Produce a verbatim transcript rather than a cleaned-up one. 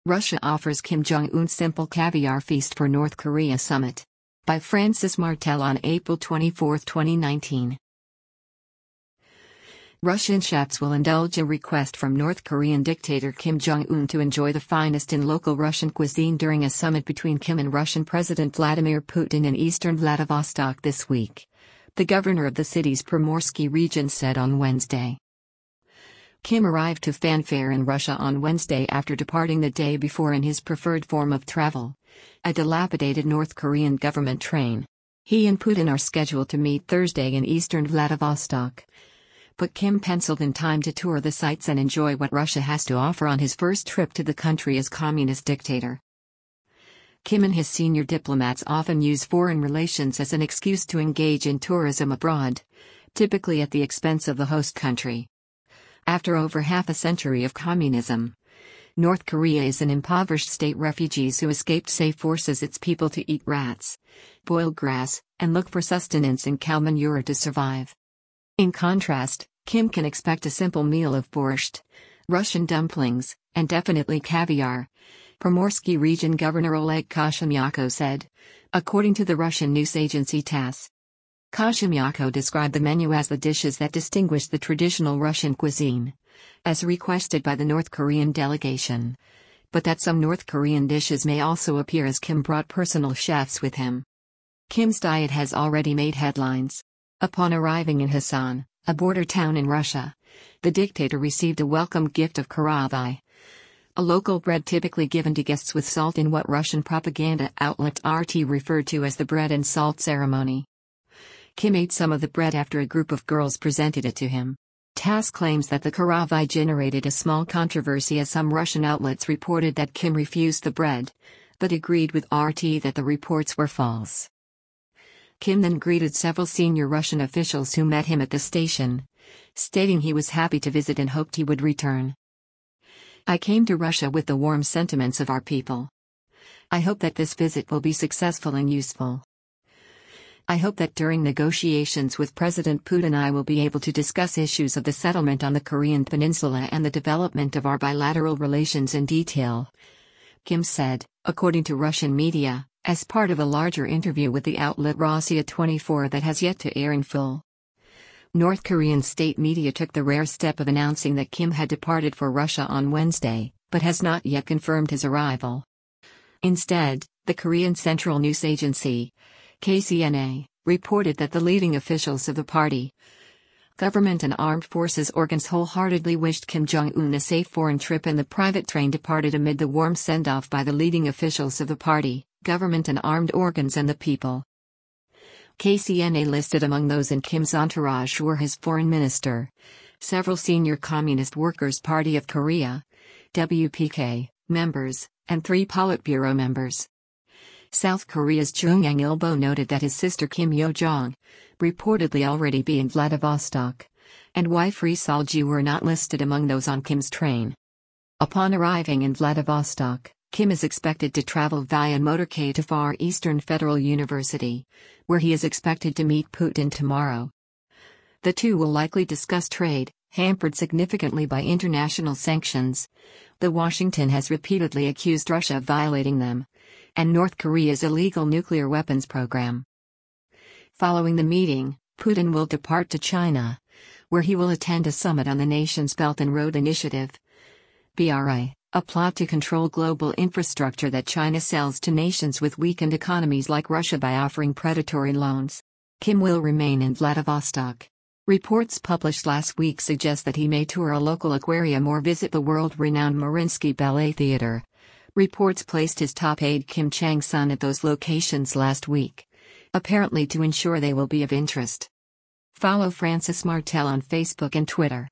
Russia offers Kim Jong-un simple caviar feast for North Korea summit. By Francis Martel on April twenty-fourth, twenty nineteen. Russian chefs will indulge a request from North Korean dictator Kim Jong-un to enjoy the finest in local Russian cuisine during a summit between Kim and Russian President Vladimir Putin in eastern Vladivostok this week, the governor of the city's Primorsky region said on Wednesday. Kim arrived to fanfare in Russia on Wednesday after departing the day before in his preferred form of travel, a dilapidated North Korean government train. He and Putin are scheduled to meet Thursday in eastern Vladivostok. But Kim penciled in time to tour the sights and enjoy what Russia has to offer on his first trip to the country as communist dictator. Kim and his senior diplomats often use foreign relations as an excuse to engage in tourism abroad, typically at the expense of the host country. After over half a century of communism, North Korea is an impoverished state. Refugees who escaped say forces its people to eat rats, boil grass, and look for sustenance in cow manure to survive. In contrast, Kim can expect a simple meal of borscht, Russian dumplings, and definitely caviar, Primorsky region Governor Oleg Kashymyako said, according to the Russian news agency TASS. Kashymyako described the menu as the dishes that distinguish the traditional Russian cuisine, as requested by the North Korean delegation, but that some North Korean dishes may also appear as Kim brought personal chefs with him. Kim's diet has already made headlines. Upon arriving in Hassan, a border town in Russia, the dictator received a welcome gift of karavai, a local bread typically given to guests with salt in what Russian propaganda outlet R T referred to as the bread and salt ceremony. Kim ate some of the bread after a group of girls presented it to him. TASS claims that the karavai generated a small controversy as some Russian outlets reported that Kim refused the bread, but agreed with R T that the reports were false. Kim then greeted several senior Russian officials who met him at the station, stating he was happy to visit and hoped he would return. I came to Russia with the warm sentiments of our people. I hope that this visit will be successful and useful. I hope that during negotiations with President Putin I will be able to discuss issues of the settlement on the Korean peninsula and the development of our bilateral relations in detail, Kim said, according to Russian media, as part of a larger interview with the outlet Rossiya twenty-four that has yet to air in full. North Korean state media took the rare step of announcing that Kim had departed for Russia on Wednesday, but has not yet confirmed his arrival. Instead, the Korean Central News Agency, K C N A, reported that the leading officials of the party, government and armed forces organs wholeheartedly wished Kim Jong-un a safe foreign trip, and the private train departed amid the warm send-off by the leading officials of the party, government and armed organs and the people. K C N A listed among those in Kim's entourage were his foreign minister, several senior Communist Workers' Party of Korea, W P K, members, and three Politburo members. South Korea's Chung Yang-ilbo noted that his sister Kim Yo-jong, reportedly already be in Vladivostok, and wife Ri Sol-ji were not listed among those on Kim's train. Upon arriving in Vladivostok, Kim is expected to travel via motorcade to Far Eastern Federal University, where he is expected to meet Putin tomorrow. The two will likely discuss trade, hampered significantly by international sanctions. The Washington has repeatedly accused Russia of violating them, and North Korea's illegal nuclear weapons program. Following the meeting, Putin will depart to China, where he will attend a summit on the nation's Belt and Road Initiative, B R I, a plot to control global infrastructure that China sells to nations with weakened economies like Russia by offering predatory loans. Kim will remain in Vladivostok. Reports published last week suggest that he may tour a local aquarium or visit the world-renowned Mariinsky Ballet Theater. Reports placed his top aide Kim Chang-sun at those locations last week, apparently to ensure they will be of interest. Follow Francis Martel on Facebook and Twitter.